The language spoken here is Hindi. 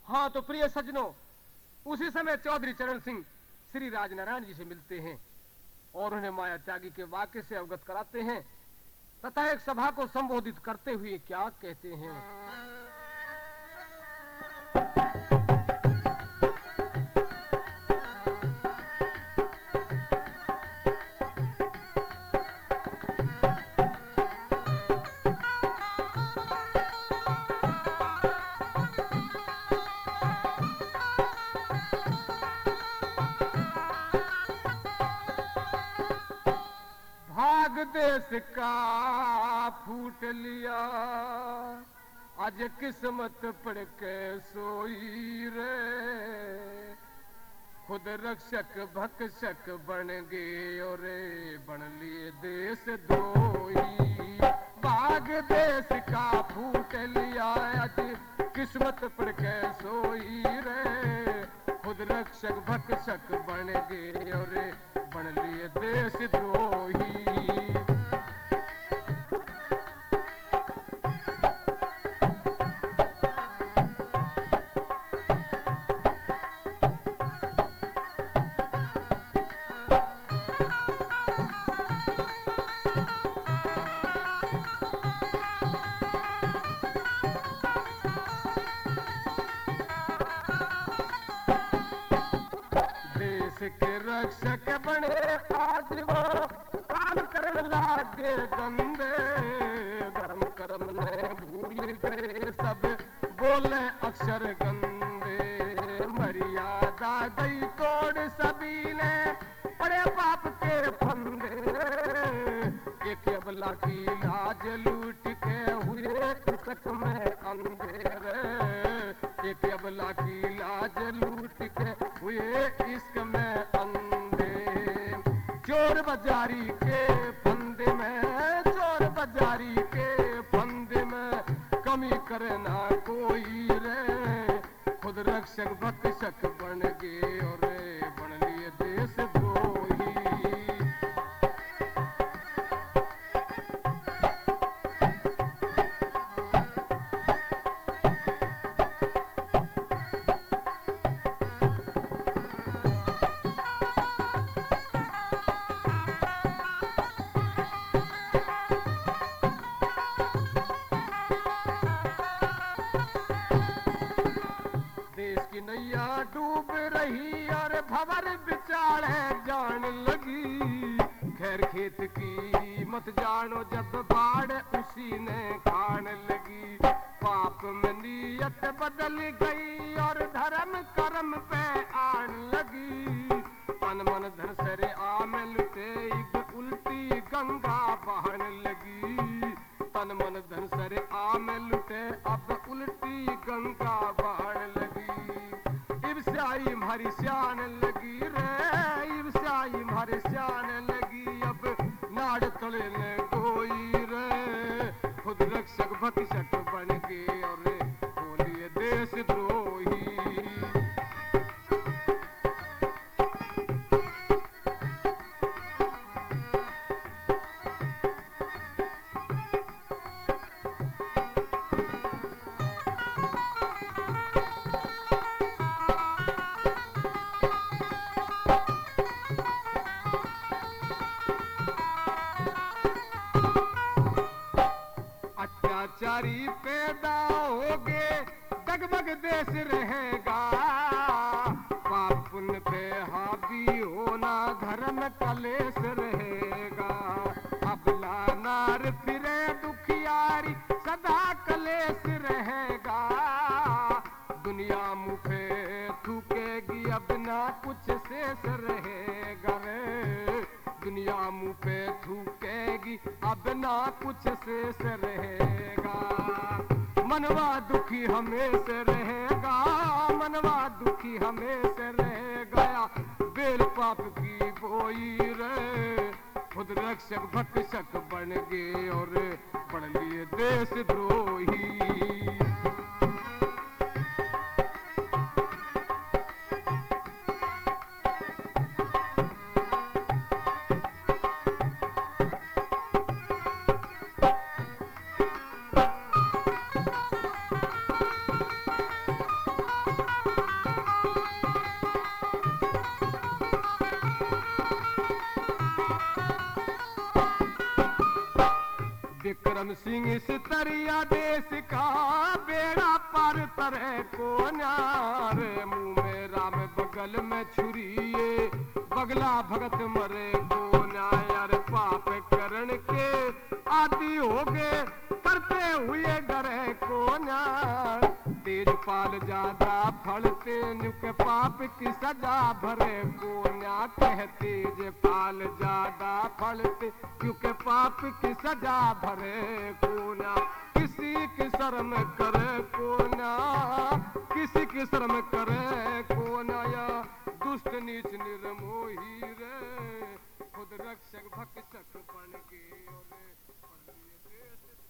हाँ तो प्रिय सज्जनों, उसी समय चौधरी चरण सिंह श्री राजनारायण जी से मिलते हैं और उन्हें माया त्यागी के वाक्य से अवगत कराते हैं तथा एक सभा को संबोधित करते हुए क्या कहते हैं। भाग देश का फूट लिया, आज किस्मत पड़ के सोई रे, खुद रक्षक भक्षक बन गए और बन लिए देश द्रोही। भाग देश का फूट लिया, आज किस्मत पड़ के सोई रे, खुद रक्षक भक्षक बन गए और बन लिए देश द्रोही। के रक्षक बने आज वो काम करने लागे गंदे, धर्म कर्म ने भूल गए सब बोले अक्षर गंदे, मर्यादा गई तोड़ सभी ने पड़े पाप के फंदे, एक अबला की लाज लूट के हुए तक में अंधेरे, एक अबला की लाज लूट के हुए इश्क में अंधे, चोर बाजारी के फंदे में, चोर बाजारी के फंदे में कमी करना कोई रे, खुद रक्षक भक्षक बन गए और बन लिए देश द्रोही। नैया डूब रही और भंवर बिचारे जान लगी, खैर खेत की मत जानो जब बाढ़ उसी ने खान लगी, पाप में नीयत बदल गई और धर्म कर्म पे आन लगी, तन मन धन सरे आम लुटे एक उल्टी गंगा बहन लगी, तन मन धन सरे आम लुटे अब उल्टी गंगा बहन लगी, इब्साई हमारी शान लगी रे, इब्साई हमारी शान लगी, अब नाड़ तले ने गोई रे, खुद रक्षक भक्षक बन गए और बोलिए देश द्रोही। अत्याचारी पैदा होगे दगमग देश रहेगा, पाप पुण्य पे हावी होना धर्म कलेश रहेगा, अबला नार फिरे दुखियारी सदा कलेश रहेगा, दुनिया मुफे थूकेगी अब ना कुछ शेष रहेगा रे, दुनिया मुँह पे थूकेगी अब ना कुछ शेष रहेगा, मनवा दुखी हमेशा रहेगा, मनवा दुखी हमेशा रहेगा, बेल पाप की बोई रे, खुद रक्षक भक्षक बन गए और बन लिए देश द्रोही। करम सिंह इस तरिया देश का बेड़ा पार तरे को न्यारे मुंह में राम बगल में छुरिए बगला भगत मरे को न्यार पाप करण के आदि हो गए करते हुए डरे को न्यार तेज पाल ज्यादा फलते नुक पाप की सजा भरे को न्या कहते जे पाल ज्यादा फलते क्योंकि पाप की सजा भरे को न्या किसी की शर्म करे को न्या किसी की शर्म करे को न्या दुष्ट नीच निर्मोही रे खुद रक्षक भक्षक बन के और